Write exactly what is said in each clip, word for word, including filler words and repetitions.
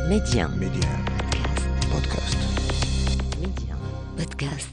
Média. Média. Podcast. Média. Podcast.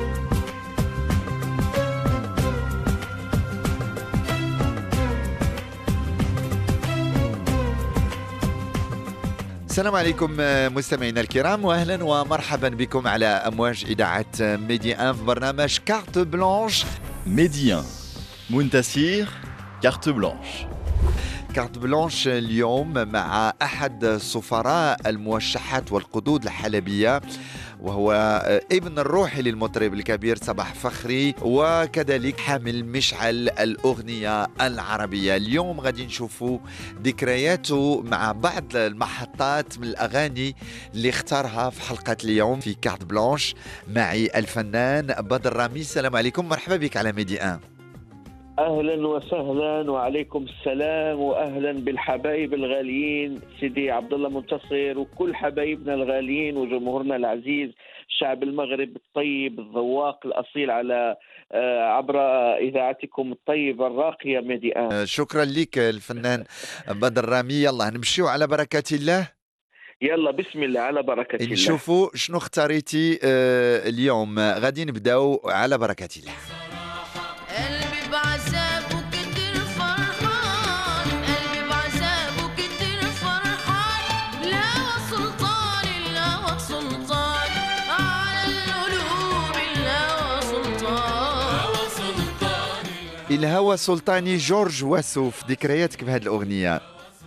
السلام عليكم مستمعينا الكرام، واهلا ومرحبا بكم على امواج اذاعه ميديا في برنامج كارت بلانش. ميديا منتسير كارت بلانش. كارت بلانش اليوم مع احد سفراء الموشحات والقدود الحلبيه، وهو ابن الروحي للمطرب الكبير صباح فخري، وكذلك حامل مشعل الأغنية العربية. اليوم غادي نشوفوا ذكرياته مع بعض المحطات من الأغاني اللي اختارها في حلقة اليوم في كارت بلانش. معي الفنان بدر رامي. السلام عليكم، مرحبا بك على ميديا. اهلا وسهلا وعليكم السلام، واهلا بالحبايب الغاليين سيدي عبد الله منتصر وكل حبايبنا الغاليين وجمهورنا العزيز، شعب المغرب الطيب الذواق الاصيل على عبر اذاعتكم الطيبه الراقيه ميديا. شكرا لك الفنان بدر رامي. يلا نمشيو على بركه الله. يلا بسم الله على بركه الله. نشوفوا شنو اختاريتي اليوم. غادي نبداو على بركه الله. الهوى سلطاني جورج وسوف، ذكرياتك بهذه الأغنية؟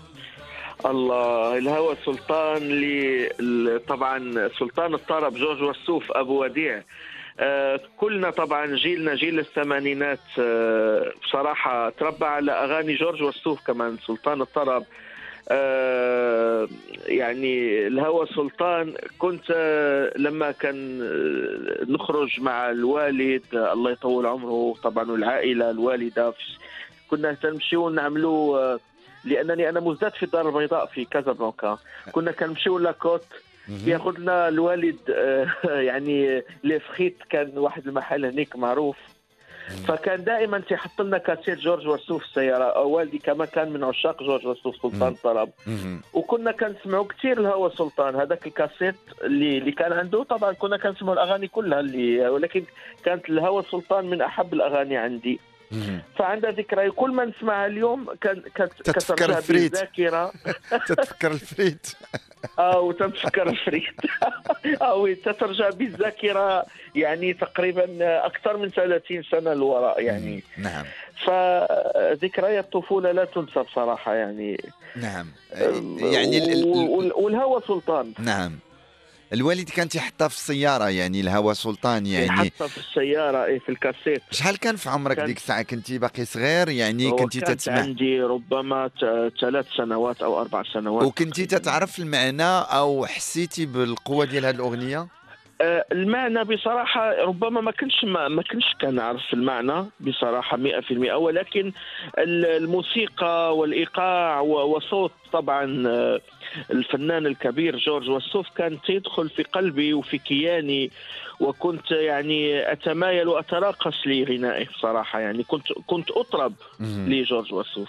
الله، الهوى سلطان لي طبعا سلطان الطرب جورج وسوف أبو وديع. آه كلنا طبعا جيلنا جيل الثمانينات آه بصراحة تربى على أغاني جورج وسوف كمان سلطان الطرب. آه يعني الهوى سلطان كنت آه لما كان آه نخرج مع الوالد آه الله يطول عمره طبعا والعائلة الوالدة، كنا نمشيو نعملوا آه لأنني أنا مزداد في الدار البيضاء في كازابلانكا، كنا كنمشيو لاكوت ياخذ لنا الوالد آه يعني ليفخيت، كان واحد المحل هناك معروف، فكان دائما تيحط لنا كاسيت جورج وسوف في السياره. والدي كمان كان من عشاق جورج وسوف سلطان الطرب، وكنا كنسمعوا كثير الهوى سلطان. هذاك الكاسيت اللي اللي كان عنده طبعا كنا كنسمعوا الاغاني كلها اللي، ولكن كانت الهوى سلطان من احب الاغاني عندي. فعندها ذكرى كل ما نسمعها اليوم كان تتفكر الفريد بالذاكره. تتفكر الفريد او تتفكر الفريد او تترجع بالذاكره يعني تقريبا اكثر من ثلاثين سنه للوراء يعني. نعم. فذكريات الطفوله لا تنسى بصراحه يعني. نعم. يعني ال... والهوى سلطان. نعم. الوالد كان يحطها في السيارة، يعني الهوى سلطان يعني يحطها في السيارة اي في الكاسيت. شحال كان في عمرك ديك الساعة؟ كنتي باقي صغير يعني؟ كنتي تسمع؟ عندي ربما ثلاث سنوات أو أربع سنوات. وكنتي تتعرف المعنى أو حسيتي بالقوة ديال هذه الأغنية؟ المعنى بصراحة ربما ما كنش ما, ما كنش كنعرف المعنى بصراحة مئة في المئة، ولكن الموسيقى والإيقاع وصوت طبعا الفنان الكبير جورج وسوف كان تدخل في قلبي وفي كياني، وكنت يعني أتمايل وأتراقص لغنائه بصراحة يعني. كنت كنت أطرب لجورج وسوف.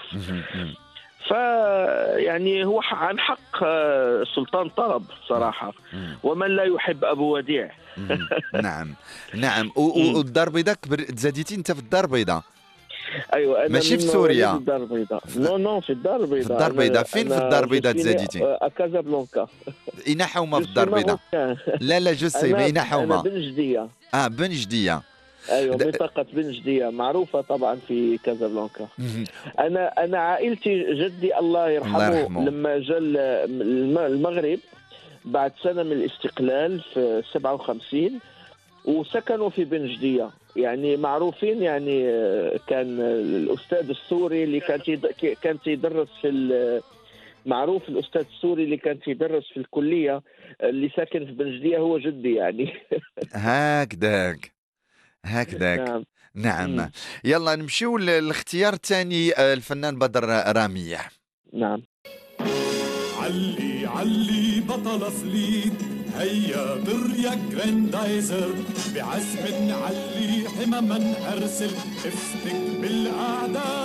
فيعني هو عن حق سلطان طرب صراحة، ومن لا يحب أبو وديع. نعم نعم. والدار البيضاء تزاديتي أنت في الدار البيضاء؟ ايوه انا ماشي في سوريا. في الدار البيضاء. نو نو في الدار البيضاء. في الدار البيضاء. فين في الدار البيضاء تزاديتي؟ كازابلانكا. اين حومه في الدار البيضاء؟ لا لا جسي اين حومه؟ انا بن جديه. اه بن جديه. ايوه منطقه بن جديه معروفه طبعا في كازابلانكا. انا انا عائلتي جدي الله يرحمه, الله يرحمه. لما جاء المغرب بعد سنه من الاستقلال في سبعة وخمسين وسكنوا في بن جديه، يعني معروفين يعني. كان الاستاذ السوري اللي كان كان يدرس في معروف الأستاذ السوري اللي كان يدرس في الكلية اللي ساكن في بنجدية هو جدي يعني. هكذاك هكذاك. نعم. نعم. يلا نمشيو للاختيار الثاني، الفنان بدر رامي. نعم. علي علي بطل صليد، هيا بريا جراندايزر، بعزم علي حمما أرسل افتك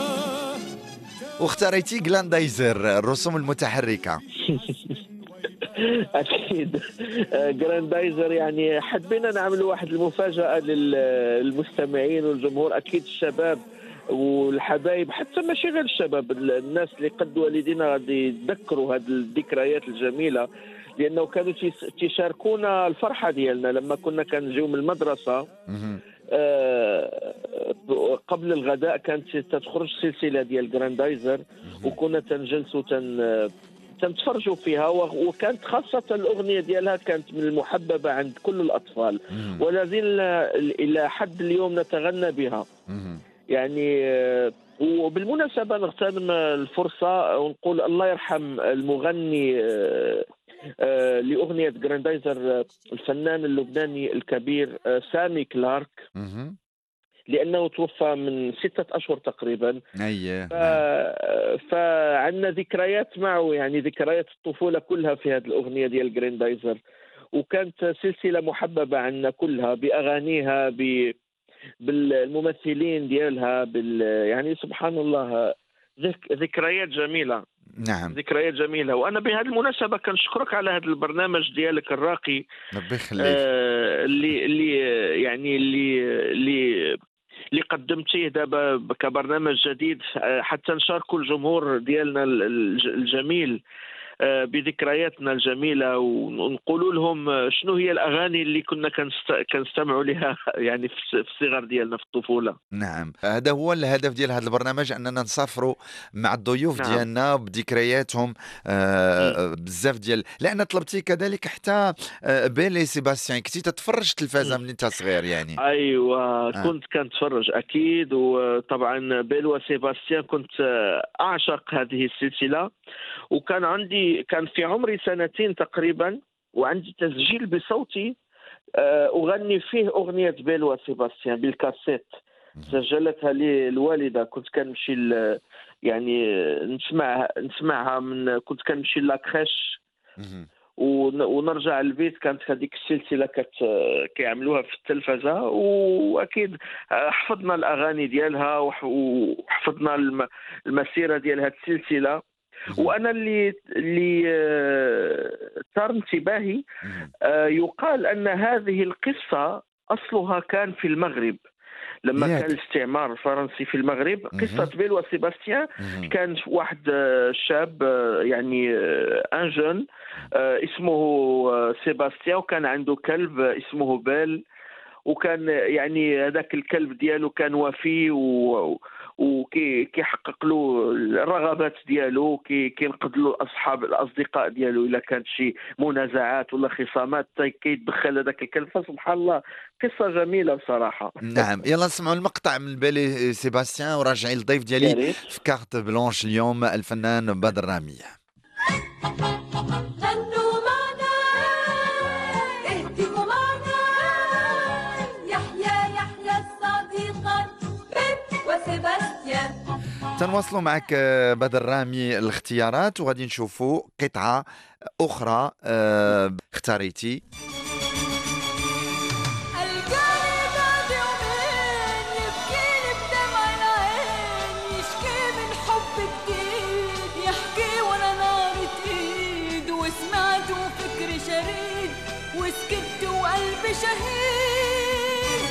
بالأعداء. واختاريتي جلاندايزر الرسوم المتحركة. اكيد. جراندايزر يعني حبينا نعمل واحد المفاجاه للمستمعين والجمهور، اكيد الشباب والحبايب، حتى ماشي غير الشباب، الناس اللي قد والدينا غادي يتذكروا هذه الذكريات الجميله، لانه كانوا تيشاركونا الفرحه ديالنا لما كنا كنجيو من المدرسه. آه قبل الغداء كانت تتخرج سلسله ديال جراندايزر، وكنا تنجلسوا تن تنتفرجوا فيها، وكانت خاصه الاغنيه ديالها كانت من المحببه عند كل الاطفال، ولا زلنا الى حد اليوم نتغنى بها. يعني وبالمناسبة نغتنم الفرصة ونقول الله يرحم المغني لأغنية جراندايزر الفنان اللبناني الكبير سامي كلارك، لأنه توفى من ستة أشهر تقريبا. أيه. ف... فعندنا ذكريات معه، يعني ذكريات الطفولة كلها في هذه الأغنية ديال جراندايزر، وكانت سلسلة محببة عنا كلها بأغانيها، ب بالممثلين ديالها، بال يعني سبحان الله ذك... ذكريات جميلة. نعم، ذكريات جميلة. وأنا بهذه المناسبة كنشكرك على هذا البرنامج ديالك الراقي، ربي يخليك. آه اللي اللي يعني اللي اللي اللي قدمتيه دابا كبرنامج جديد حتى نشاركوا الجمهور ديالنا الجميل بذكرياتنا الجميلة، ونقولوا لهم شنو هي الأغاني اللي كنا كنستمعوا لها يعني في الصغر ديالنا في الطفولة. نعم، هذا هو الهدف ديال هذا البرنامج، أننا نسافروا مع الضيوف نعم. ديالنا بذكرياتهم آه بزاف ديال، لأن طلبتي كذلك حتى آه بيلي سيباستيان، كنتي تتفرج تلفازة من انت صغير يعني. أيوة آه. كنت كنتفرج أكيد، وطبعا بيل وسيباستيان كنت أعشق هذه السلسلة، وكان عندي كان في عمري سنتين تقريبا وعندي تسجيل بصوتي أغني فيه أغنية بيل وسيباستيان بالكاسيت، سجلتها لي الوالدة. كنت كنمشي يعني نسمعها نسمعها من كنت كنمشي لاكريش ونرجع البيت، كانت هذيك السلسلة كت كيعملوها في التلفزة، وأكيد حفظنا الأغاني ديالها وحفظنا المسيرة ديال هذه السلسلة. وانا اللي اللي ثار انتباهي يقال ان هذه القصه اصلها كان في المغرب لما ياك. كان الاستعمار الفرنسي في المغرب. قصه بيل وسيباستيان كان واحد شاب يعني ان جون اسمه سيباستيان، وكان عنده كلب اسمه بيل، وكان يعني هذاك الكلب ديالو كان وفي و وكي كيحقق له الرغبات ديالو، كي كينقذ له اصحاب الاصدقاء ديالو الا كانت شي منازعات ولا خصامات كيتدخل هذاك الكلب. فسبحان الله قصه جميله بصراحه. نعم، يلا نسمعوا المقطع من بيلي سيباستيان وراجعين الضيف ديالي في كارت بلانش اليوم الفنان بدر رامي. تنواصلوا معك بدر رامي الاختيارات، وغادي نشوفوا قطعة أخرى اه اختاريتي. وسكت وقلبي شهيد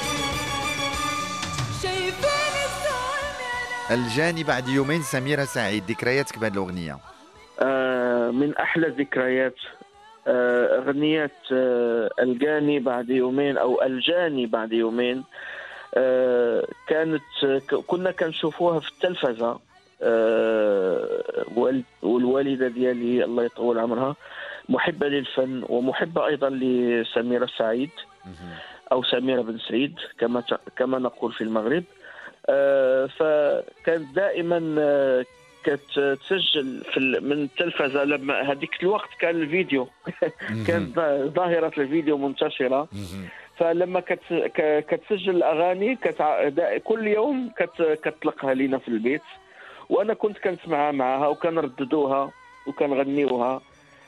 شايفين الظلم. الجاني بعد يومين، سميرة سعيد، ذكرياتك بهذه الأغنية؟ آه من أحلى الذكريات آه أغنية آه الجاني بعد يومين أو الجاني بعد يومين. آه كانت كنا كنشوفوها في التلفزة، آه والوالدة ديالي الله يطول عمرها محبة للفن ومحبة أيضا لسميرة سعيد أو سميرة بن سعيد كما كما نقول في المغرب. آه فكانت دائما آه كانت تسجل في من التلفزة. لما هذيك الوقت كان الفيديو كانت ظاهرة الفيديو منتشرة، فلما كتسجل الأغاني كل يوم كتطلقها لنا في البيت، وأنا كنت كنسمعها معها وكنرددوها وكنغنيوها.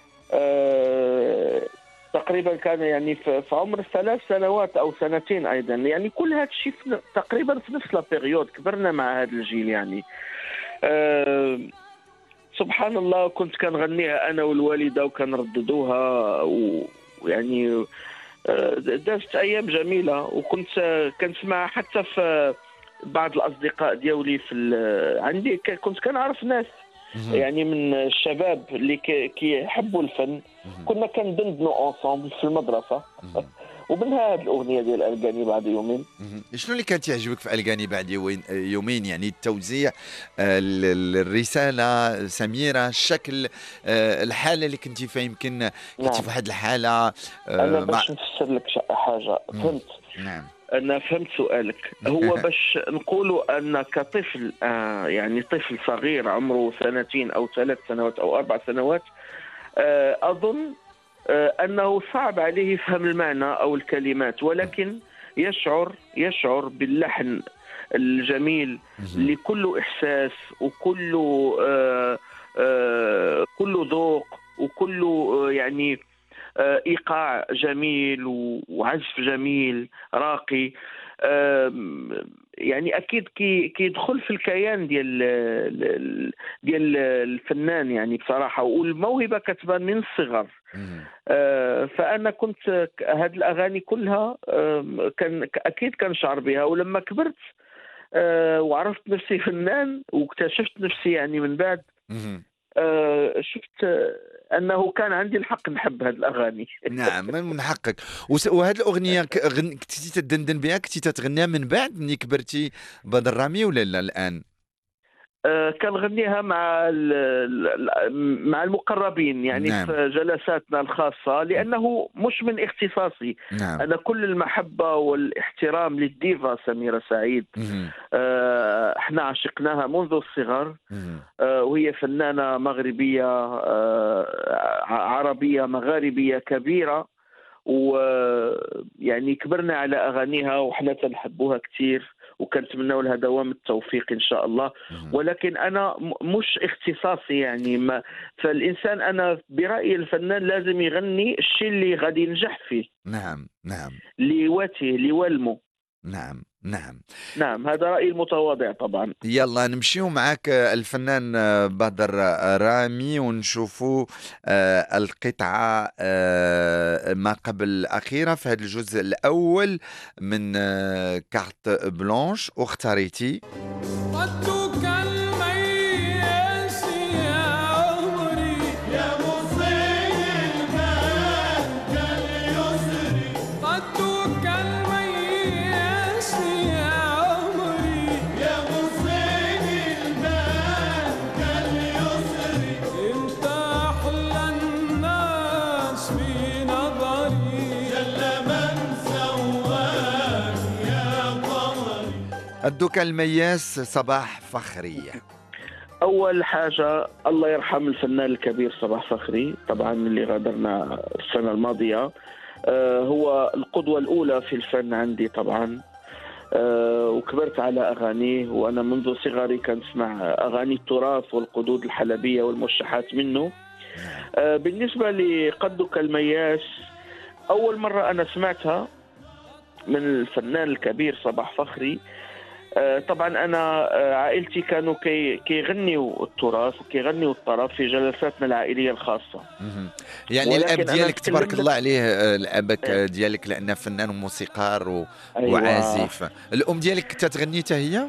أه تقريبا كان يعني في عمر ثلاث سنوات او سنتين ايضا، يعني كل هذا الشيء تقريبا في نفس البيريود كبرنا مع هذا الجيل يعني. أه سبحان الله كنت كنغنيها انا والوالده وكنرددوها، ويعني آه، دازت ايام جميله، وكنت آه، كنسمعها حتى في بعض الاصدقاء ديالي في ال- عندي ك- كنت كنعرف ناس يعني من الشباب اللي كي- كيحبوا الفن، كنا كندندنوا اونصومبل في المدرسه ومنها هذه الاغنيه ديال القاني بعد يومين. مهم. شنو اللي كانت يعجبك في الغاني بعد يوين- يومين؟ يعني التوزيع، آه، ال- ال- الرساله سميره، الشكل، آه، الحاله اللي كنتي فيها، يمكن كنتي نعم. في واحد الحاله آه، انا مع باش نفسر لك ش- حاجه فهمت. نعم. أنا فهمت سؤالك. هو باش نقولوا أن كطفل آه يعني طفل صغير عمره سنتين أو ثلاث سنوات أو أربع سنوات، آه أظن آه أنه صعب عليه يفهم المعنى أو الكلمات، ولكن يشعر يشعر باللحن الجميل اللي كله إحساس وكله آه آه كله ذوق وكله آه يعني آه، ايقاع جميل و- وعزف جميل راقي. آم، يعني اكيد كي كيدخل في الكيان ديال ال- ديال الفنان يعني بصراحه، والموهبه كتبان من الصغر. مهم. آه، فانا كنت هذه الاغاني كلها آم، كان اكيد كنشعر بها، ولما كبرت آه، وعرفت نفسي فنان واكتشفت نفسي يعني من بعد مهم. آه، شفت آه، انه كان عندي الحق نحب هذه الاغاني. نعم، من من حقك. وس- وهاد الاغنيه ك- غن- كنتي تدندن بها، كنتي تتغنيها من بعد ملي كبرتي بدر رامي ولا لا الان؟ آه، كنغنيها مع ال- ال- مع المقربين يعني نعم. في جلساتنا الخاصة، لأنه مش من اختصاصي. نعم. أنا كل المحبة والاحترام للديفا سميرة سعيد. مهم. آه، احنا عشقناها منذ الصغر، مهم. آه، وهي فنانة مغربية آه، ع- عربية مغاربية كبيرة، ويعني كبرنا على أغانيها وحنا تنحبوها كتير، وكنتمنوا لها دوام التوفيق إن شاء الله. مهم. ولكن أنا م- مش اختصاصي يعني ما، فالإنسان أنا برأيي الفنان لازم يغني الشيء اللي غادي ينجح فيه، نعم. نعم. ليواته ليولمه. نعم. نعم. نعم، هذا رأيي المتواضع طبعا. يلا نمشيو معك آه، الفنان آه، بدر رامي ونشوفوا آه، القطعة آه، ما قبل الأخيرة في هذا الجزء الأول من آه، كارت بلانش واختاريتي. قدك المياس يا عمري يا مصير المال كاليسري، قدك المياس يا عمري يا مصير المال كاليسري، انت احلى الناس في نظري جل من سواك يا قمري. الدوك المياس صباح فخري. أول حاجة الله يرحم الفنان الكبير صباح فخري طبعا اللي غادرنا السنة الماضية. آه، هو القدوة الأولى في الفن عندي طبعا. آه، وكبرت على أغانيه، وأنا منذ صغري كنسمع أغاني التراث والقدود الحلبية والموشحات منه. آه، بالنسبة لقدك المياس، أول مرة أنا سمعتها من الفنان الكبير صباح فخري. آه، طبعا انا آه، عائلتي كانوا كي كيغنيوا التراث وكيغنيوا الطرب في جلساتنا العائليه الخاصه. مهم. يعني ولكن الاب أنا ديالك تبارك أتكلم الله لك- عليه، آه، الابك إيه. آه، ديالك لانه فنان وموسيقار و... أيوة. وعازف. الام ديالك كنت تغني حتى هي؟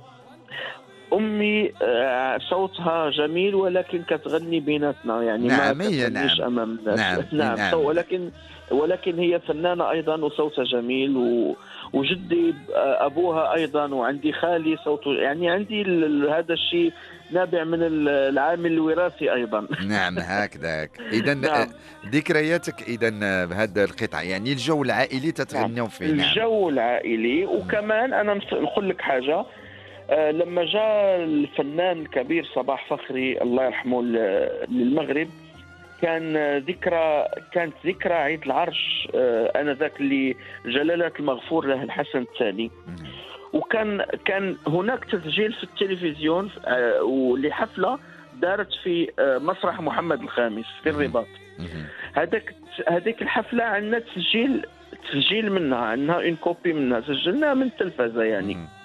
امي آه، صوتها جميل ولكن كتغني بيناتنا يعني نعم، ما هي كتغنيش نعم. امام الناس. نعم، نعم. نعم. صو- ولكن ولكن هي فنانه ايضا وصوتها جميل، و وجدي آه، ابوها ايضا، وعندي خالي صوته يعني عندي ال- ال- هذا الشيء نابع من ال- العامل الوراثي ايضا. نعم هكذا. اذا نعم. ذكرياتك اذا بهذا القطعه، يعني الجو العائلي تتغنوا فيه. نعم. الجو العائلي. وكمان انا نص- نقول لك حاجه، آه، لما جاء الفنان الكبير صباح فخري الله يرحمه ل- للمغرب، كان آه، ذكرى كانت ذكرى عيد العرش آه، انذاك اللي جلاله المغفور له الحسن الثاني. مهم. وكان كان هناك تسجيل في التلفزيون آه، ولحفله دارت في آه، مسرح محمد الخامس في الرباط. مهم. هذاك هذيك الحفله عندنا تسجيل تسجيل منها، عندنا اون كوبي منها سجلناها من التلفزه يعني. مهم.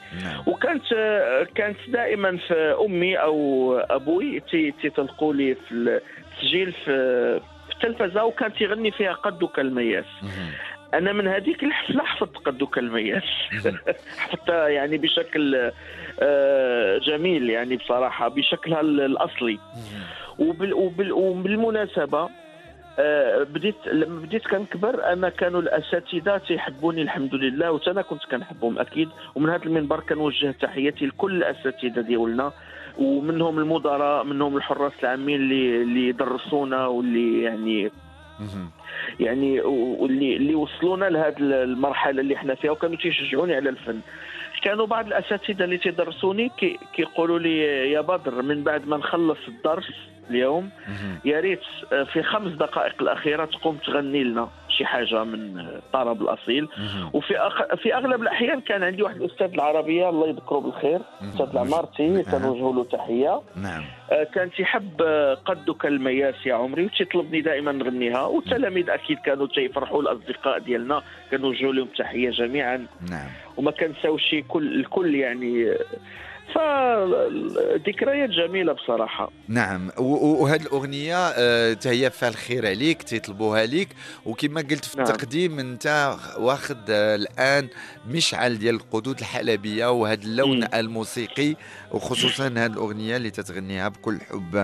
نعم. وكانت كانت دائما في امي او ابوي تي- تيطلقوا لي في التسجيل في في التلفزه، وكان تيغني فيها قدك المياس. مهم. انا من هذيك الحفله حفظت قدك المياس. حفظتها يعني بشكل آه، جميل يعني بصراحه بشكلها الاصلي. وبال وبال وبالمناسبه آه، بديت لما بديت كنكبر انا كانوا الاساتذه تيحبوني الحمد لله، وانا كنت كنحبهم اكيد. ومن هذا المنبر كنوجه تحياتي لكل الاساتذه ديالنا، ومنهم المدراء، منهم الحراس العامين اللي اللي درسونا واللي يعني مهم. يعني واللي اللي وصلونا لهذه المرحله اللي احنا فيها، وكانوا تيشجعوني على الفن. كانوا بعض الاساتذه اللي تيدرسوني كي كيقولوا لي يا بدر من بعد ما نخلص الدرس اليوم مهم. يا ريت في خمس دقائق الاخيره تقوم تغني لنا شي حاجه من الطرب الاصيل. مهم. وفي أخ... في اغلب الاحيان كان عندي واحد الاستاذ العربيه الله يذكره بالخير، استاذ العمارتي، كنوجه له تحيه. نعم. آه، كان تيحب آه، قدك المياس يا عمري، وتيطلبني دائما نغنيها. والتلاميذ اكيد كانوا تيفرحوا، الاصدقاء ديالنا كنوجهوا لهم تحيه جميعا، نعم. وما كنساوش كل الكل يعني. فذكريات جميله بصراحه. نعم. وهذه الأغنية آه، تهي فيها الخير عليك، تيطلبوها ليك، وكما قلت في نعم. التقديم أنت واخد آه، الآن مشعل ديال القدود الحلبية وهذا اللون مم. الموسيقي، وخصوصا هذه الأغنية اللي تتغنيها بكل حب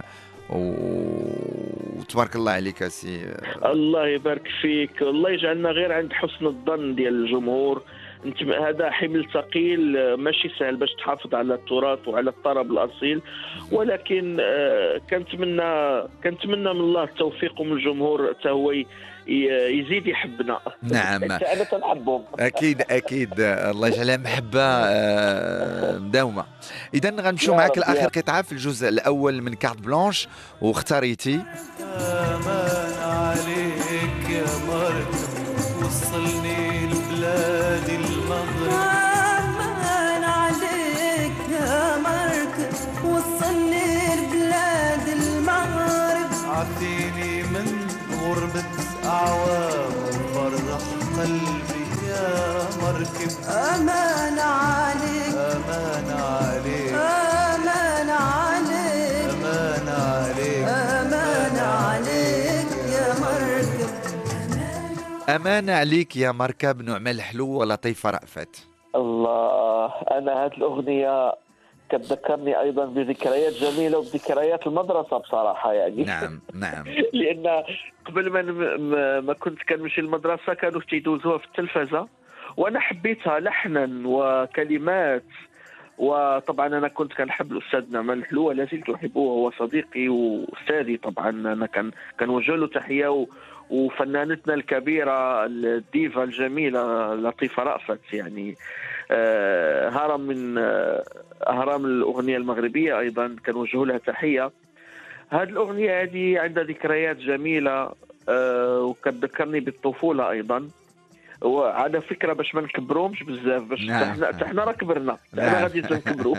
و- وتبارك الله عليك يا سي. الله يبارك فيك، الله يجعلنا غير عند حسن الظن ديال الجمهور. انت هذا حمل ثقيل، آه، ماشي سهل باش تحافظ على التراث وعلى الطرب الاصيل، ولكن آه، كنتمنى كنتمنى من الله التوفيق ومن الجمهور حتى هو ي- يزيد يحبنا. نعم. حتى انا تنحبهم. اكيد اكيد الله يجعلها محبه آه، مداومه. اذا غنمشيو يا معك رب، لاخر يا قطعه في الجزء الاول من كارت بلانش، واختاريتي امان عليك يا مركب وصلني لبلاد المغرب. امان عليك يا مركب وصلني لبلاد المغرب. عافيني من غربة أعوام وفرح قلبي يا مركب. امان عليك أمان عليك امان عليك أمان عليك امان عليك يا مركب. امان عليك يا مركب، نعمة الحلو ولطيفه رأفت. الله، انا هذه الاغنيه كتذكرني ايضا بذكريات جميله وبذكريات المدرسه بصراحه يعني. نعم نعم. لان قبل ما ما- ما كنت كنمشي للمدرسه كانوا تيدوزوها في التلفزه، وانا حبيتها لحنا وكلمات. وطبعا انا كنت كنحب الاستاذ نعمان الحلو، ولا زلت احبه، هو صديقي واستاذي. طبعا انا كان كنوجه له تحيه، و- وفنانتنا الكبيره الديفا الجميله لطيفه رأفت يعني آه، هرم من آه، اهرام الاغنيه المغربيه، ايضا كنوجه لها تحيه. هذه الاغنيه هذه عندها ذكريات جميله آه، وكتذكرني بالطفوله ايضا. وعلى فكره باش ما نكبرومش بزاف، باش نعم. احنا احنا راه كبرنا، نعم. احنا غادي نكبروا.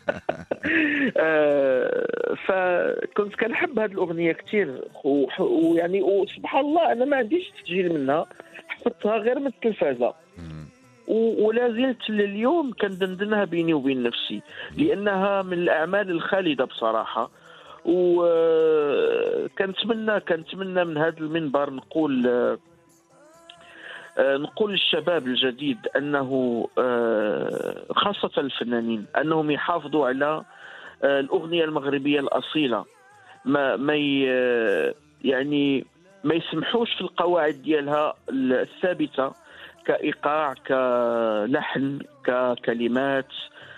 آه، فكنت كنحب هذه الاغنيه كثير، ويعني وسبحان الله انا ما عنديش تسجيل منها، حفظتها غير من التلفازه. مم. و- ولا زلت لليوم كندندنها بيني وبين نفسي، لانها من الاعمال الخالده بصراحه. وكنتمنى كنتمنى من هذا المنبر نقول آه، آه، نقول للشباب الجديد انه آه، خاصه الفنانين انهم يحافظوا على آه، الاغنيه المغربيه الاصيله، ما ما ي- يعني ما يسمحوش في القواعد ديالها الثابته كايقاع، كلحن، ككلمات،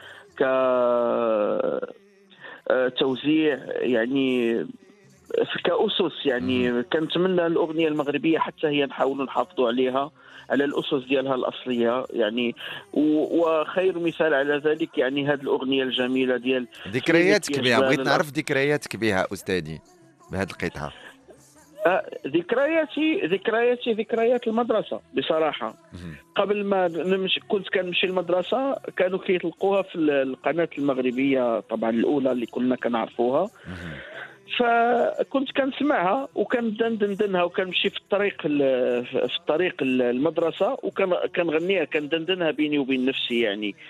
كتوزيع، يعني كأسس. يعني كنتمنى الأغنية المغربية حتى هي نحاولوا نحافظوا عليها على الأسس ديالها الأصلية يعني. و- وخير مثال على ذلك يعني هذه الأغنية الجميلة ديال ذكرياتك فينك يا بها، جبال بغيت نعرف الأرض. ذكرياتك بها استاذي بهذه القطعه. آه، ذكرياتي ذكرياتي ذكريات المدرسة بصراحة. مهم. قبل ما نمشي كنت كنمشي المدرسة كانوا كيطلقوها في القناة المغربية طبعا الأولى اللي كلنا كنعرفوها. مهم. فكنت كنسمعها وكندندنها وكنمشي في الطريق ال- في الطريق المدرسه وكنغنيها كندندنها بيني وبين نفسي يعني.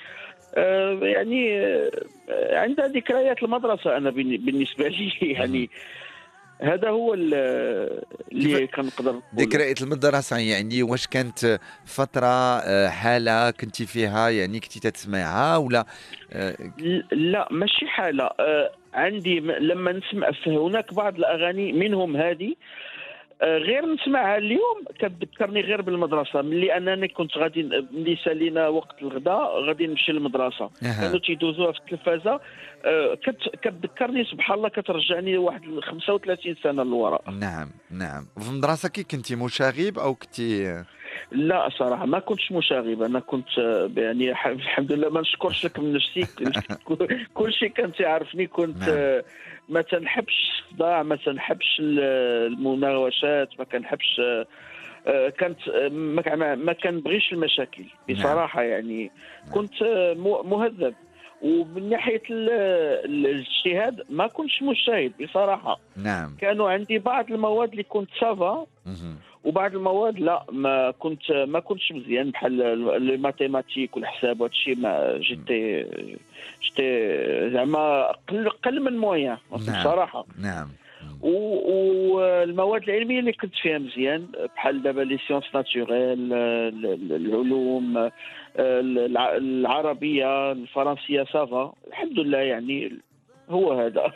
آه، يعني آه، عندها ذكريات المدرسة. أنا بالن- بالنسبة لي يعني هذا هو ال- اللي كيف- كنقدر نقوله. ذكريات المدرسة يعني واش كانت فترة آه، حالة كنتي فيها يعني كنتي تسمعها ولا آه، لا ماشي حالة. آه، عندي م- لما نسمع هناك بعض الأغاني منهم هذه، آه، غير نسمعها اليوم كتذكرني غير بالمدرسة، ملي أنني كنت غادي ن- ملي سالينا وقت الغداء غادي نمشي للمدرسة أها. كانوا تيدوزوها في التلفازة. آه، كت- كتذكرني سبحان الله، كترجعني واحد خمسة وثلاثين سنة للوراء. نعم نعم. في المدرسة كي كنتي مشاغب أو كنتي لا صراحة ما كنتش مشاغب. أنا كنت آه، يعني ح- الحمد لله ما نشكرش لك من نفسي. كل شيء كان تعرفني. كنت نعم. آه، ما تنحبش الصداع، ما تنحبش ال- المناوشات، ما كنحبش آه، آه، كانت آه، ما كان- ما كنبغيش المشاكل بصراحة. يعني كنت آه، م- مهذب. ومن ناحية ال- ال- الاجتهاد ما كنتش مجتهد بصراحة. نعم. كانوا عندي بعض المواد اللي كنت سافا، مهم. وبعض المواد لا ما كنت ما كنتش مزيان، بحال الماتيماتيك والحساب وهذا الشيء. ما جيتي جيتي زعما قل قل من مويان نعم. بصراحه. نعم. و- والمواد العلميه اللي كنت فيها مزيان بحال دابا لي سيونس ناتوريل، العلوم، الع- العربيه، الفرنسيه سافا الحمد لله. يعني هو هذا.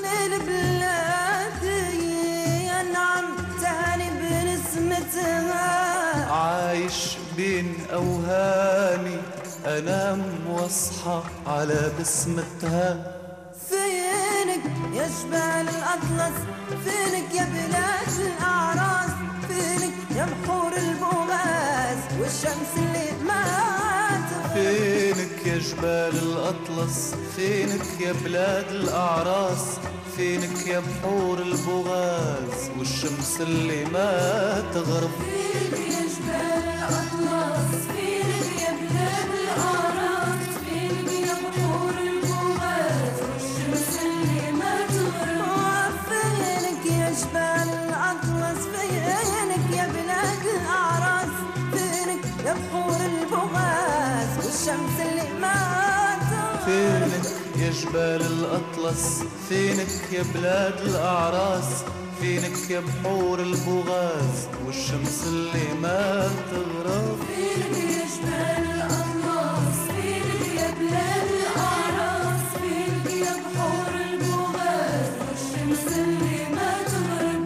البلاد ينعم تاني بنسمتها، عايش بين أوهامي أنام واصحى على بسمتها. فينك يا جبال الأطلس، فينك يا بلاد الأعراس، فينك يا بحور البوغاز والشمس اللي ما تغرب. فينك يا جبال الأطلس، فينك يا بلاد الأعراس، فينك يا بحور البغاز والشمس اللي ما تغرب. فينك يا جبال الأطلس، فينك يا بلاد الأعراس، فينك يا بحور البوغاز والشمس اللي ما تغرب. فينك يا جبال الأطلس، فينك يا بلاد الأعراس، فينك يا بحور البغاز والشمس اللي ما تغرب. فينك يا جبال الأطلس، فينك يا بلاد الأعراس، فينك يا بحور البغاز والشمس اللي ما تغرب. فينك يا جبال الأطلس، فينك يا بلاد الأعراس، فينك يا بحور البغاز والشمس اللي ما تغرب.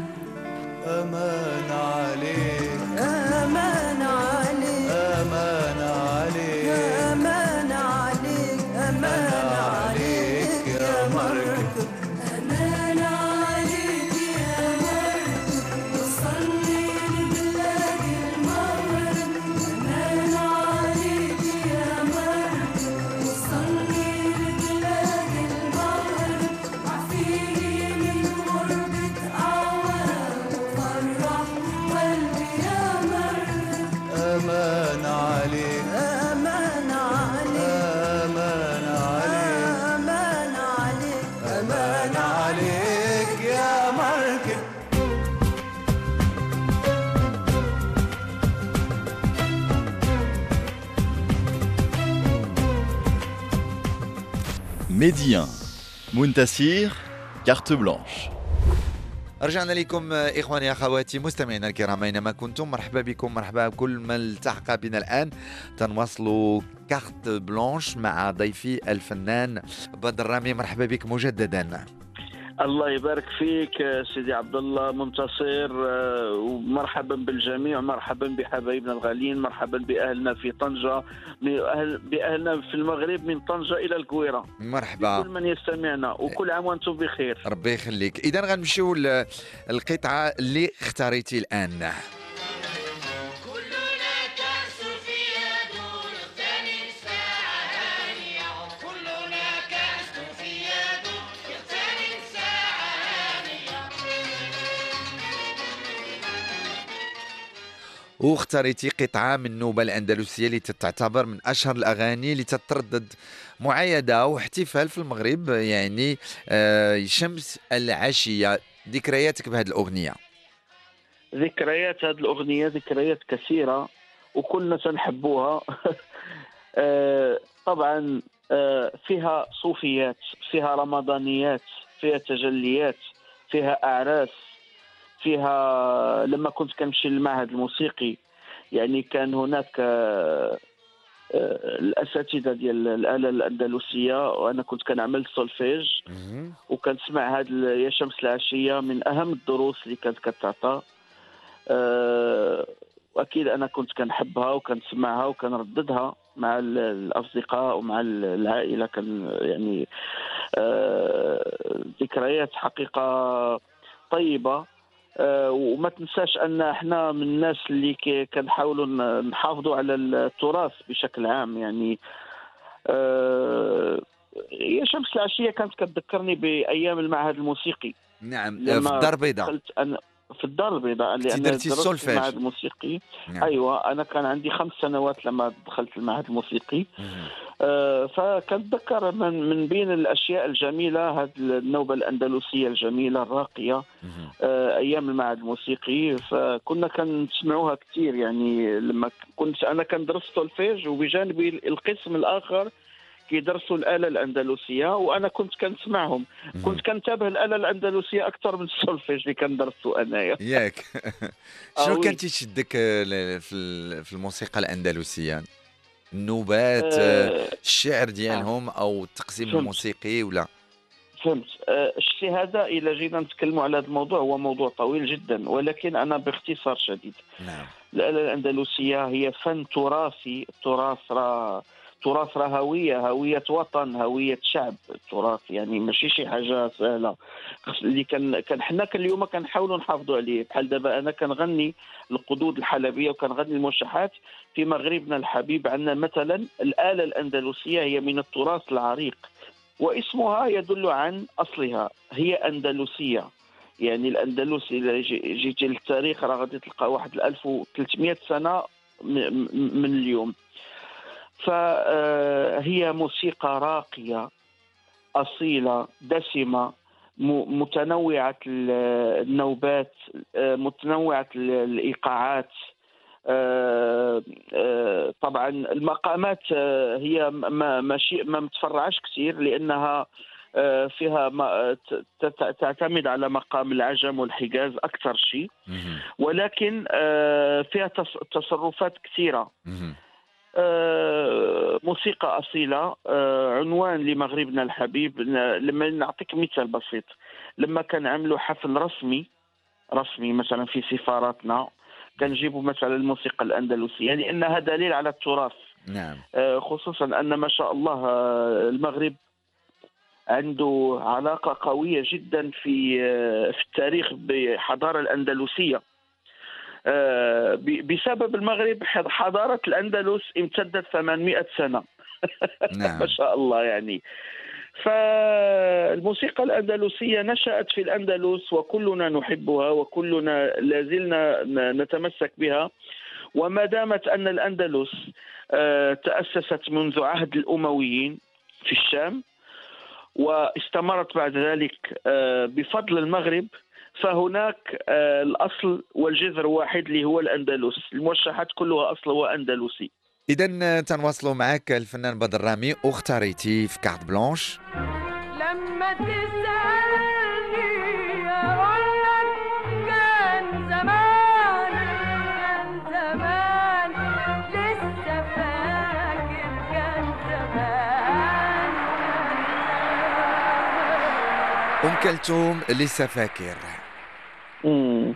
أمان عليك، أمان عليك، أمان عليك، أمان عليك، أمان عليك يا مركب. أمان عليك يا مركب، وصلني لبلاد المغرب. أمان عليك يا مركب، وصلني لبلاد المغرب. عفيني من غربة أعوام وفرح قلبي يا مركب. أمان عليك، أمان عليك، أمان عليك، أمان عليك، أمان عليك يا مركب. Médien, Muntasir, carte blanche. رجعنا لكم إخواني أخواتي مستمعينا الكرام أينما كنتم. مرحبا بكم، مرحبا بكل من التحق بنا الآن. تنواصلوا كارت بلانش مع ضيفي الفنان بدر رامي. مرحبا بك مجددا. الله يبارك فيك سيدي عبد الله منتصر، آه، ومرحبا بالجميع، مرحبا بحبايبنا الغاليين، مرحبا باهلنا في طنجه، بأهل باهلنا في المغرب من طنجه الى القويره. مرحبا كل من يستمعنا، وكل عام وانتم بخير. ربي يخليك. إذا غنمشيو للقطعة اللي اختاريتي الآن. واختاريتي قطعة من النوبة الأندلسية اللي تعتبر من أشهر الأغاني اللي تتردد معايدة واحتفال في المغرب، يعني آه شمس العشية. ذكرياتك بهذه الأغنية؟ ذكريات هذه الاغنيه ذكريات كثيره وكلنا تنحبوها. آه، طبعا آه، فيها صوفيات، فيها رمضانيات، فيها تجليات، فيها أعراس، فيها لما كنت كنمشي للمعهد الموسيقي يعني كان هناك آه، آه، الاساتذه ديال الاله الاندلسيه، وانا كنت كنعمل سولفيج مهم. وكنسمع هاد ال- يا شمس العشيه من اهم الدروس اللي كانت كتعطى. آه، واكيد انا كنت كنحبها وكنسمعها وكنرددها مع ال- الاصدقاء ومع ال- العائله. كان يعني آه، ذكريات حقيقه طيبه. آه، وما تنساش ان احنا من الناس اللي كي- كنحاولوا ن- نحافظوا على التراث بشكل عام يعني. آه، يا شمس العشيه كانت كتذكرني بايام المعهد الموسيقي نعم، آه، في لما الدار البيضاء دخلت انا في الدار البيضاء، كنتي لان درتي درست في السولفيج. المعهد الموسيقي. نعم. ايوه، انا كان عندي خمس سنوات لما دخلت المعهد الموسيقي. مهم. آه، فكنتذكر من من بين الاشياء الجميله هذه النوبه الاندلسيه الجميله الراقيه. مهم. آه، ايام المعهد الموسيقي فكنا كنسمعوها كثير يعني. لما كنت انا كندرس سولفيج وبجانب القسم الاخر كيدرسوا الاله الاندلسيه، وانا كنت كنسمعهم. كنت كنتابع الاله الاندلسيه اكثر من السولفيج اللي كندرسوا انايا. ياك آه شنو وي. كان تيشدك آه، ل- في ال- في الموسيقى الاندلسيه؟ النوبات، آه، آه، الشعر ديالهم او التقسيم فهمت. الموسيقي ولا؟ فهمت. آه، الشيء هذا إذا جينا نتكلموا على هذا الموضوع هو موضوع طويل جدا، ولكن أنا باختصار شديد. نعم. الآلة الأندلسية هي فن تراثي. التراث راه تراث راه هوية، هوية وطن، هوية شعب. التراث يعني ماشي شي حاجة سهلة. خص- اللي كان كان حنا كان اليوم كنحاولوا نحافظوا عليه. بحال دابا أنا كنغني القدود الحلبية وكنغني الموشحات في مغربنا الحبيب. عندنا مثلا الآلة الأندلسية هي من التراث العريق، واسمها يدل عن أصلها، هي أندلسية. يعني الأندلس إذا جي- جيتي للتاريخ راه غادي تلقى واحد ألف وثلاثمائة سنة م- م- من اليوم. فهي موسيقى راقية أصيلة دسمة، م- متنوعة ال- النوبات، آه، متنوعة ال- الإيقاعات. آه، آه، طبعا المقامات آه، هي ما ماشي ما متفرعش كثير، لانها آه، فيها ما- ت- ت- تعتمد على مقام العجم والحجاز اكثر شيء، مهم. ولكن آه، فيها تص- تصرفات كثيره. مهم. آه، موسيقى أصيلة. آه، عنوان لمغربنا الحبيب. ن- لما نعطيك مثال بسيط، لما كان عملوا حفل رسمي رسمي مثلا في سفاراتنا كنجيبوا مثلا الموسيقى الأندلسية، لأنها دليل على التراث. نعم. آه، خصوصا أن ما شاء الله آه، المغرب عنده علاقة قوية جدا في آه، في التاريخ بالحضارة الأندلسية. آه، ب- بسبب المغرب حض- حضارة الأندلس امتدت ثمانمائة سنة. نعم. ما شاء الله يعني. فالموسيقى الأندلسية نشأت في الأندلس وكلنا نحبها وكلنا لازلنا ن- نتمسك بها. وما دامت أن الأندلس آه، تأسست منذ عهد الأمويين في الشام واستمرت بعد ذلك آه، بفضل المغرب، فهناك آه، الأصل والجذر واحد اللي هو الأندلس. الموشحات كلها أصل هو أندلسي. اذا تنواصلوا معك الفنان بدر رامي، واختاريتي في كارت بلانش. لما تسألني أقول لك كان زمان، كان زمان لسه فاكر كان زمان. ام كلثوم لسه فاكر. مم.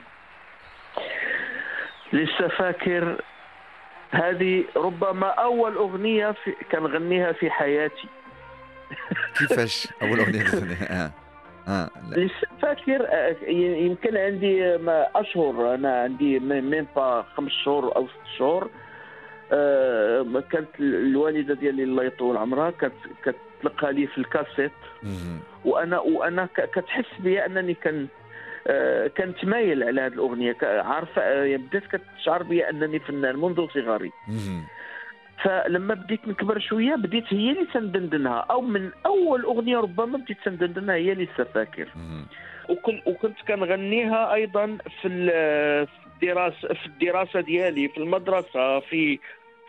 لسه فاكر. هذه ربما أول أغنية في كان غنيها في حياتي. كيفاش اول اغنيه غنيتها؟ اه اه لا. لسه فاكر. آه، ي- يمكن عندي ما أشهر، أنا عندي مين با خمس شهور أو ست شهور. آه، كانت الوالدة ديالي الله يطول عمرها كانت كتلقى لي في الكاسيت، مهم. وأنا وأنا ك- كتحس بي أنني كان آه، كنت مايل على هذه الأغنية. ك- عارفة آه، بديت كتشعر بي أنني فنان منذ صغري. مهم. فلما بديت نكبر شويه بديت هي اللي تندندنها، او من اول اغنيه ربما بديت تندندنها هي لسه فاكر. مهم. وكل وكنت كنغنيها ايضا في ال- في الدراسه في الدراسه ديالي في المدرسه في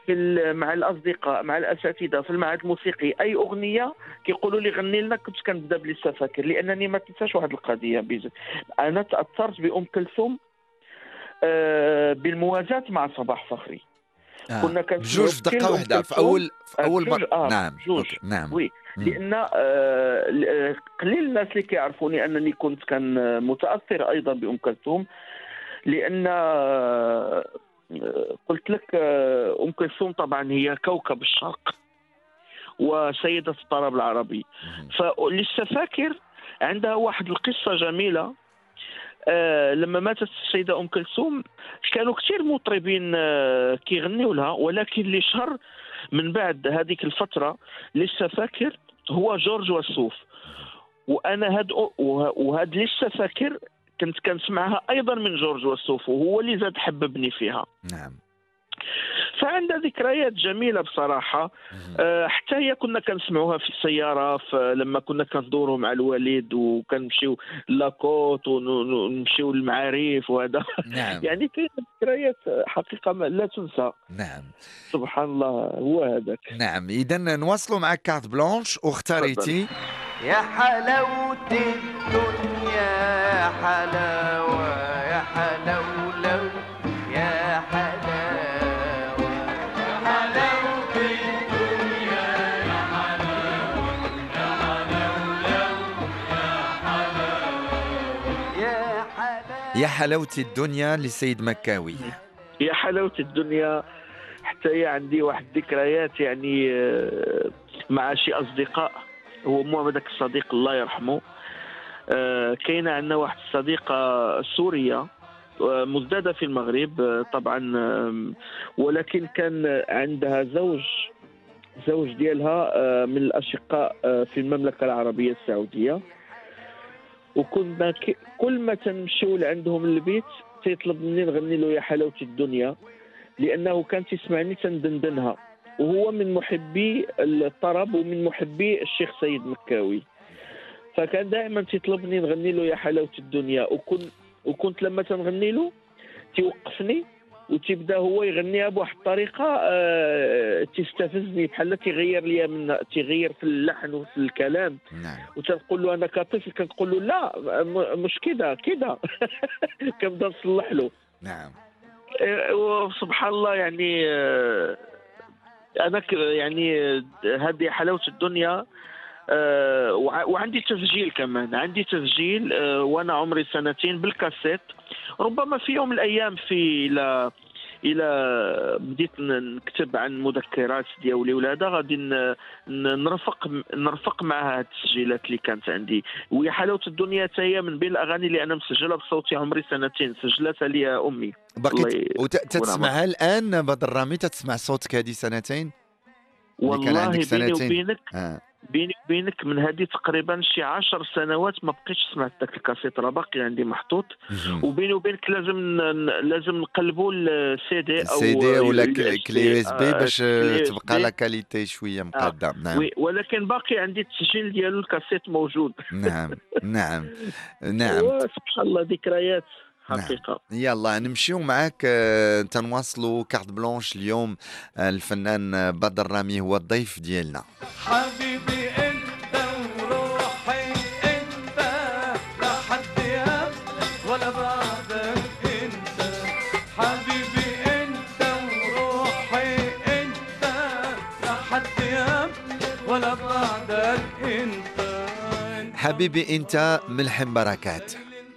في ال- مع الاصدقاء مع الاساتذه في المعهد الموسيقي اي اغنيه كيقولوا لي غني لنا كنت كنبدا بلسه فاكر، لانني ما تنساش واحد القضيه بيز. انا تاثرت بام كلثوم آه، بالموازاه مع صباح فخري. آه. كنا كنسمعوا بجوج في دقه كل واحده أم في اول في آه، اول بجوج، مره. آه، نعم بجوج. أوكي. نعم وي مم. لان آه، ل- آه، قليل الناس اللي كيعرفوني انني كنت كان آه، متاثر ايضا بام كلثوم، لان آه، آه، قلت لك آه، ام كلثوم طبعا هي كوكب الشرق وسيده الطرب العربي. مم. فلسه فاكر عندها واحد القصه جميله. آه لما ماتت السيده ام كلثوم كانوا كثير مطربين آه كيغنيوا لها، ولكن اللي شهر من بعد هذيك الفتره لسه فاكر هو جورج وسوف. وانا هاد وه- وهاد لسه فاكر كنت كنسمعها ايضا من جورج وسوف، وهو اللي زاد حببني فيها. نعم فعندها ذكريات جميله بصراحه. مم. آه، حتى هي كنا كنسمعوها في السياره في لما كنا كندوروا مع الوالد وكنمشيو لاكوت ونمشيو للمعارف وهذا. نعم يعني كاين ذكريات حقيقه ما لا تنسى. نعم سبحان الله هو هذاك. نعم. اذا نواصلوا معك كارت بلانش واختاريتي يا حلاوة الدنيا يا حلاوة يا حلاولو يا حلاوة يا حلاوة الدنيا يا حلاوة يا حلاولو يا حلاوة يا حلاوة الدنيا لسيد مكاوي. يا حلاوه الدنيا. حتى هي عندي واحد ذكريات يعني آه، مع شي اصدقاء. هو مو هذاك الصديق الله يرحمه. آه، كاينه عندنا واحد الصديقه سوريه آه، مزداده في المغرب آه، طبعا آه، ولكن كان عندها زوج زوج ديالها آه، من الاشقاء آه، في المملكه العربيه السعوديه. وكنا ك- كل ما تنمشيو لعندهم البيت تيطلب مني نغني له يا حلاوه الدنيا، لانه كان تسمعني تندندنها، وهو من محبي الطرب ومن محبي الشيخ سيد مكاوي. فكان دائما تطلبني نغني له يا حلاوه الدنيا، وكنت وكنت لما تنغني له تيوقفني وتبدا هو يغنيها بواحد الطريقه آه، تستفزني، بحال تيغير ليا من تيغير في اللحن وفي الكلام. نعم وتنقول له انا كطفل كنقول له لا م- مش كده كده. كنبدا نصلح له. نعم آه، وسبحان الله يعني آه، انا ك- يعني آه، هذه حلاوه الدنيا. آه، وع- وعندي تسجيل كمان، عندي تسجيل آه، وانا عمري سنتين بالكاسيت. ربما في يوم من الايام في الى الى بديت ن- نكتب عن مذكرات ديالي ولاده غادي ن- ن- نرفق نرفق معها هاد التسجيلات اللي كانت عندي. ويا حلاوه الدنيا حتى هي من بين الاغاني اللي انا مسجلها بصوتي عمري سنتين، سجلتها لي امي. الله بقيت ي- وتسمعها الان بدر رامي؟ تسمع صوتك هذه سنتين اللي كان والله عندك بيني سنتين؟ وبينك آه. بيني وبينك من هذه تقريبا شي عشر سنوات ما بقيتش سمعت ذاك الكاسيت، راه باقي عندي محطوط. مهم. وبيني وبينك لازم ن- لازم نقلبوا السي دي او سي دي ولا ال- ك- ال- كلي يو اس بي آه، باش كلي تبقى يو إس بي. لا كاليتي شويه مقدم. نعم وي ولكن باقي عندي التسجيل ديالو الكاسيت موجود. نعم نعم نعم. سبحان الله ذكريات نعم. حقيقه. يلا نمشيو معاك آه، تنواصلوا كارت بلانش اليوم. آه، الفنان آه، بدر رامي هو الضيف ديالنا. حبيبي انت وروحي انت لا حد يهمك ولا بعدك انت حبيبي انت وروحي انت لا حد يهمك ولا بعدك انت حبيبي انت ملحم بركات.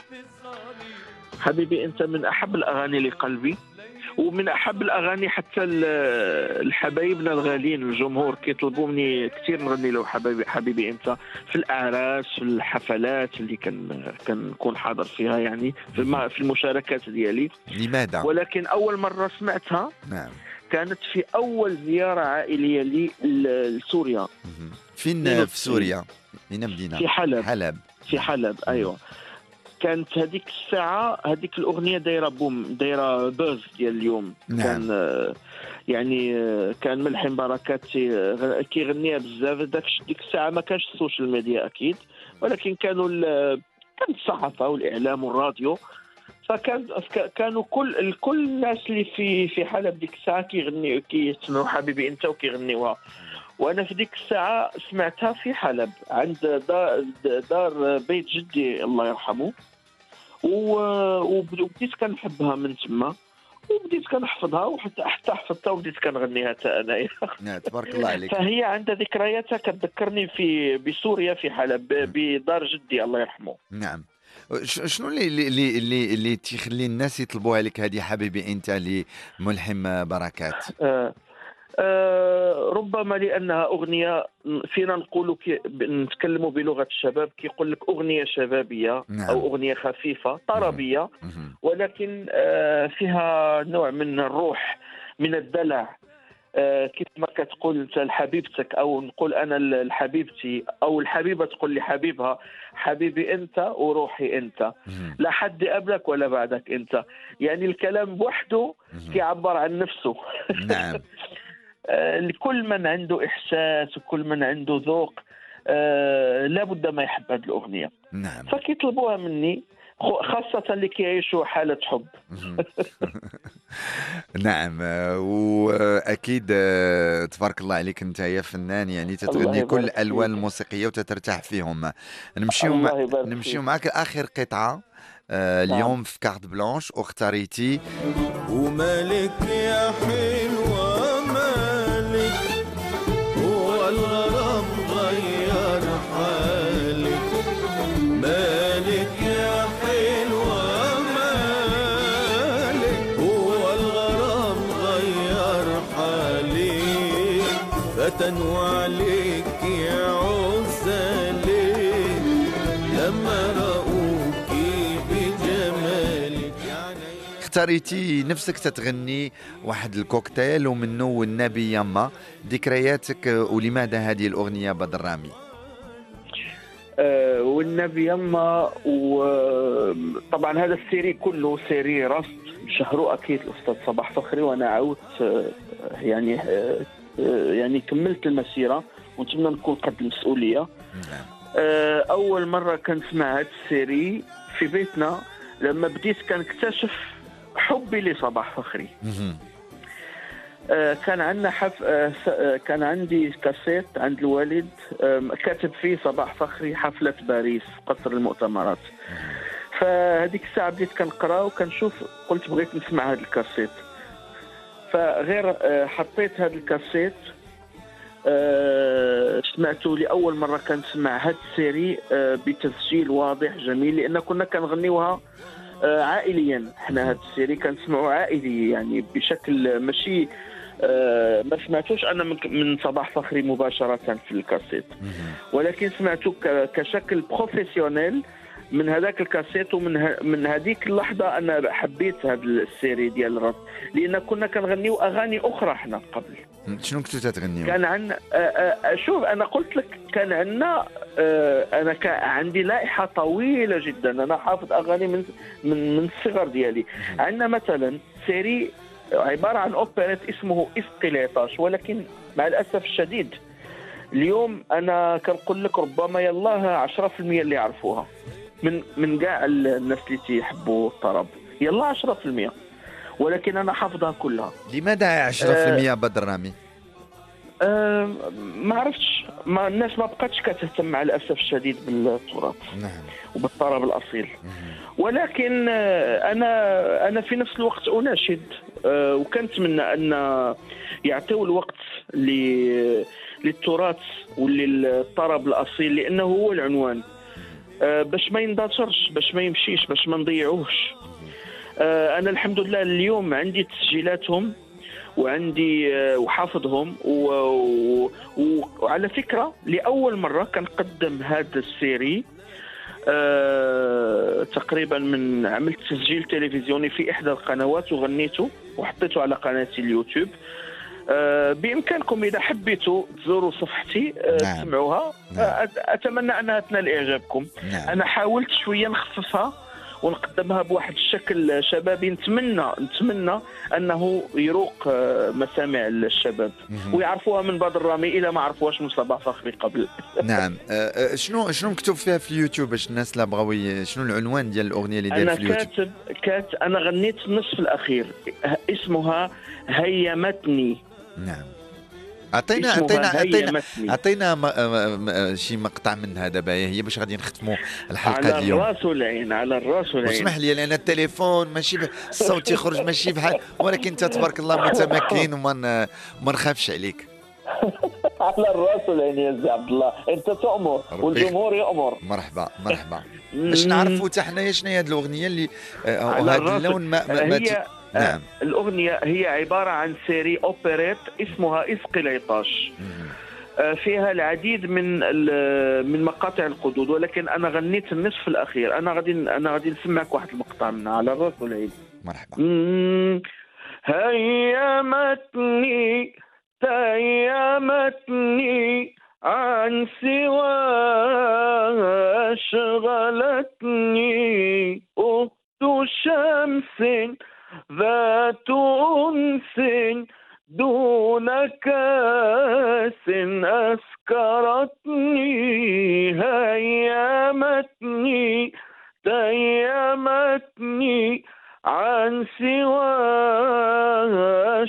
حبيبي انت من احب الاغاني لقلبي، ومن احب الاغاني حتى ال- الحبايبنا الغاليين الجمهور كيطلبوا مني كثير نغني له حبيبي حبيبي انت في الاعراس في الحفلات اللي كان كنكون حاضر فيها، يعني في الم- في المشاركات ديالي. لماذا؟ ولكن اول مره سمعتها نعم كانت في اول زياره عائليه لي ل- لسوريا. مهم. فين اثنين في سوريا؟ من مدينه؟ في حلب. حلب. في حلب ايوه. كانت هذيك الساعه هذيك الاغنيه دايره بوم دايره بوز ديال اليوم. نعم. كان آه، يعني آه، كان ملحم بركات تي- كيغنيها بزاف. داك ديك الساعه ما كانش السوشيال ميديا اكيد، ولكن كانوا ال- كانت الصحافه والاعلام والراديو. فكان ك- كانوا كل الكل الناس اللي في في حلب ديك الساعه كيغنيو كيسمعوا حبيبي انت وكيغنيوها. وانا في ديك الساعه سمعتها في حلب عند دار, دار بيت جدي الله يرحمه، و- وبديت كنحبها من تما، وبديت كنحفظها، وحتى حتى حفظتها وبديت كنغنيها حتى انايا. نعم، تبارك الله عليك. فهي عندها ذكرياتها كتذكرني في بسوريا في حلب بدار جدي الله يرحمه. نعم. ش- شنو اللي اللي اللي اللي تيخلي الناس يطلبوها لك هذه حبيبي انت لملحم بركات؟ آه آه ربما لأنها أغنية فينا نقولوا كي نتكلموا بلغة الشباب، كيقول لك أغنية شبابية. نعم. أو أغنية خفيفة طربية، مهم. ولكن آه فيها نوع من الروح، من الدلع. آه كيف ما كتقول انت لحبيبتك، او نقول انا لحبيبتي، او الحبيبه تقول لحبيبها حبيبي انت وروحي انت، مهم. لا حد قبلك ولا بعدك انت. يعني الكلام بوحده مهم. كيعبر عن نفسه. نعم. آه، لكل من عنده احساس وكل من عنده ذوق آه لابد ما يحب هذه الاغنيه، نعم. فكيطلبوها مني، خ- خاصه اللي كيعيشوا حاله حب. مهم. نعم. آه، واكيد آه، تبارك الله عليك، انت يا فنان يعني الله تتغني كل يبارك الالوان فيك. الموسيقيه وتترتاح فيهم. نمشيو الله مع... يبارك نمشيو فيك. معك اخر قطعه آه، نعم. اليوم في كارت بلانش واختاريتي ومالك يا حلوة مالك، هو الغرام غير حالك. مالك يا حلوة مالك، هو الغرام غير حالك. فتنوا عليك يا عزالي لما رأوكي بجمالك. اختاريتي نفسك تتغني واحد الكوكتيل ومنه والنبي يما، ذكرياتك آه، ولماذا هذه الاغنيه بدر رامي؟ آه، والنبي يما. وطبعا هذا السيري كله سيري رصد شهره اكيد الاستاذ صباح فخري، وانا عاودت آه، يعني آه، آه، يعني كملت المسيره ونتمنى نكون قد المسؤوليه. نعم. آه، اول مره كنسمع هذا السيري في بيتنا لما بديت كنكتشف حبي لصباح فخري. مهم. آه، كان عندنا حف... آه، س- آه، كان عندي كاسيت عند الوالد آم، كاتب فيه صباح فخري حفلة باريس في قصر المؤتمرات. فهذيك الساعة بديت كنقرا وكنشوف، قلت بغيت نسمع هذا الكاسيت، فغير آه، حطيت هذا الكاسيت آه، سمعته لأول مرة. كنسمع هذا السيري آه، بتسجيل واضح جميل، لأن كنا كنغنيوها آه، عائليا. احنا هذا السيري كنسمعوا عائلي يعني بشكل ماشي آه، ما سمعتوش انا من- من صباح فخري مباشره في الكاسيت، مهم. ولكن سمعته ك- كشكل بروفيسيونيل من هذاك الكاسيت. ومن ه... من هذيك اللحظه انا حبيت هذا السيري ديال الراب، لان كنا كنغنيو اغاني اخرى احنا قبل. شنو كنتوا تتغنيو؟ كان عندنا شوف انا قلت لك كان عندنا انا كان عندي لائحه طويله جدا، انا حافظ اغاني من من من الصغر ديالي. عندنا مثلا سيري عباره عن اوبريت اسمه اسقيليطاش، ولكن مع الاسف الشديد اليوم انا كنقول لك ربما يلاه عشرة بالمئة اللي يعرفوها من من كاع الناس اللي تيحبوا الطرب، يلا عشرة بالمئة، ولكن انا حافظها كلها. لماذا عشرة بالمئة بدر رامي؟ أه ما عرفتش، ما الناس ما بقاتش كتهتم مع الاسف الشديد بالتراث نعم. وبالطرب الاصيل. مهم. ولكن آه، انا انا في نفس الوقت اناشد آه، وكنتمنى ان يعطيوا الوقت ل- للتراث وللطرب الاصيل، لانه هو العنوان آه، باش ما يندثرش، باش ما يمشيش، باش ما نضيعوش. آه، انا الحمد لله اليوم عندي تسجيلاتهم وعندي آه، وحافظهم و... و... و... وعلى فكرة لأول مرة كنقدم هذا السيري أه... تقريبا من عملت تسجيل تلفزيوني في إحدى القنوات وغنيته وحطيته على قناتي اليوتيوب. أه... بإمكانكم إذا حبيتوا تزوروا صفحتي أه... نعم. تسمعوها. نعم. أه... أتمنى أنها تنال إعجابكم. نعم. أنا حاولت شوية نخففها ونقدمها بواحد الشكل شبابي. نتمنى نتمنى انه يروق آه، مسامع الشباب ويعرفوها من بدر رامي الى ما عرفوهاش من صباح فخري قبل. نعم. آه، آه، شنو شنو مكتوب فيها في اليوتيوب باش الناس لا بغاو ي- شنو العنوان ديال الاغنيه اللي داير انا في اليوتيوب؟ كاتب كات انا غنيت النصف الاخير اسمها هيمتني. نعم. اعطينا اسمها اعطينا اعطينا هيمتني. اعطينا م- م- م- شي مقطع منها دابا هي باش غادي نختموا الحلقه على اليوم. الراس والعين على الراس والعين. واسمح لي لان التليفون ماشي ب- الصوت يخرج ماشي بحال، ولكن انت تبارك الله متمكن وما ن- ما نخافش عليك. على الراس والعين يا سي عبد الله، انت تؤمر ربي والجمهور يؤمر. مرحبا مرحبا. باش نعرفوا حتى حنايا شنو هي هذه الاغنيه اللي آه، على وهذا الراس. اللون ما, ما, ما هي ت- نعم. آه، الأغنية هي عبارة عن سيري أوبريت اسمها إسق العطاش. آه، فيها العديد من ال- من مقاطع القدود، ولكن أنا غنيت النصف الأخير. أنا غادي أنا غادي نسمعك واحد المقطع منها على الراس والعين. مرحبا. مم. هيمتني تيمتني عن سواها شغلتني أخت شمس ذات أنس دون كاس أسكرتني. هيمتني تيمتني عن سواها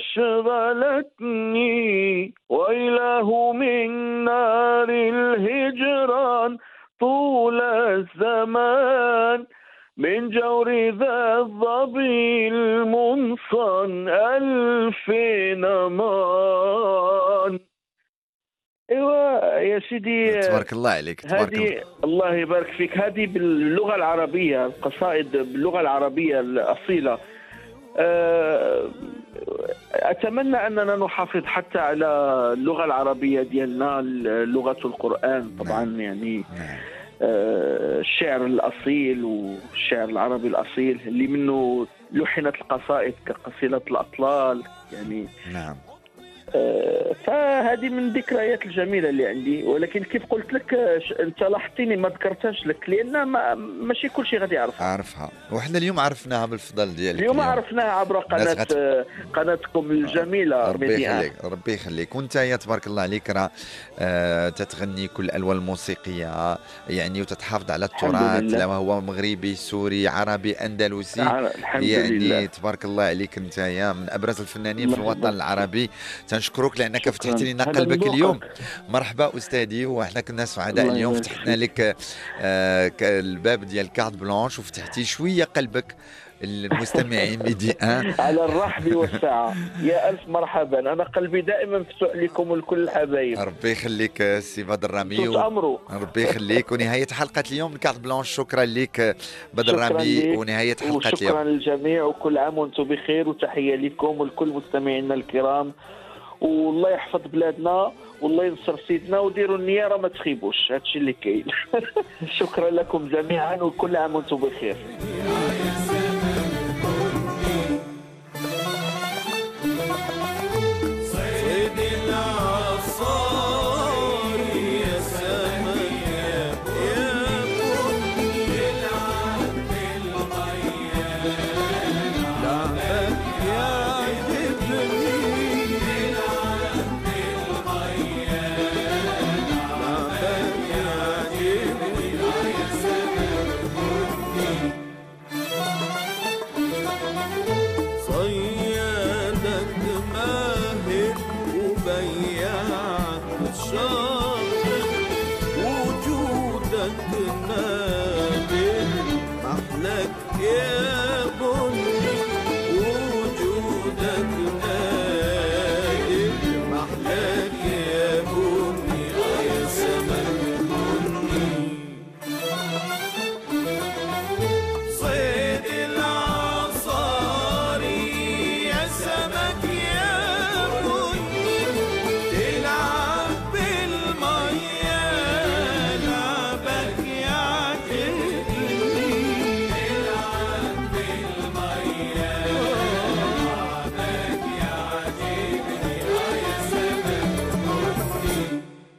شغلتني. ويله من نار الهجران طول الزمان من جور ذا الظبي المنصن ألف نمان. ايوا يا سيدي، تبارك الله عليك. تبارك الله. هذه الله يبارك فيك، هذه باللغة العربية، القصائد باللغة العربية الأصيلة. أه، أتمنى أننا نحافظ حتى على اللغة العربية ديالنا، لغة القرآن طبعا. يعني نعم. أه، الشعر الأصيل والشعر العربي الأصيل اللي منه لحنت القصائد كقصيدة الأطلال يعني. نعم. آه، فهذه من الذكريات الجميله اللي عندي. ولكن كيف قلت لك، آه، ش- انت لاحظتيني ما ذكرتهاش لك لان ما ماشي كل شيء غادي يعرفها. عارفها، وحنا اليوم عرفناها بالفضل ديالك. اليوم عرفناها عبر الناس قناه غت- آه، قناتكم الجميله ربي ميديان. يخليك ربي يخليك. وانت يا تبارك الله عليك راه آه تتغني كل الالوان الموسيقيه يعني، وتتحافظ على الحمد التراث، لله. لا هو مغربي سوري عربي اندلسي. ع- الحمد يعني لله. تبارك الله عليك، انت يا من ابرز الفنانين في الله الوطن يبارك العربي. تنشكرك لانك شكراً. فتحت لنا هذا قلبك من اليوم. ذوقك. مرحبا استاذي، وحنا كنا سعداء الله اليوم يبارك فتحنا لك آه ك- الباب ديال كارت بلانش، وفتحتي شويه قلبك المستمعين ميديان. على الرحب والسعه، يا الف مرحبا. انا قلبي دائما مفتوح لكم ولكل الحبايب. ربي يخليك سي بدر رامي. تتامروا. ربي يخليك. ونهاية حلقة اليوم من كارت بلانش. شكرا لك بدر شكراً رامي. ليك، ونهاية حلقة وشكرا اليوم. للجميع، وكل عام وانتم بخير، وتحيه لكم ولكل مستمعينا الكرام. والله يحفظ بلادنا والله ينصر سيدنا، وديروا النية راه ما تخيبوش، هادشي اللي كاين. شكرا لكم جميعا وكل عام وانتم بخير.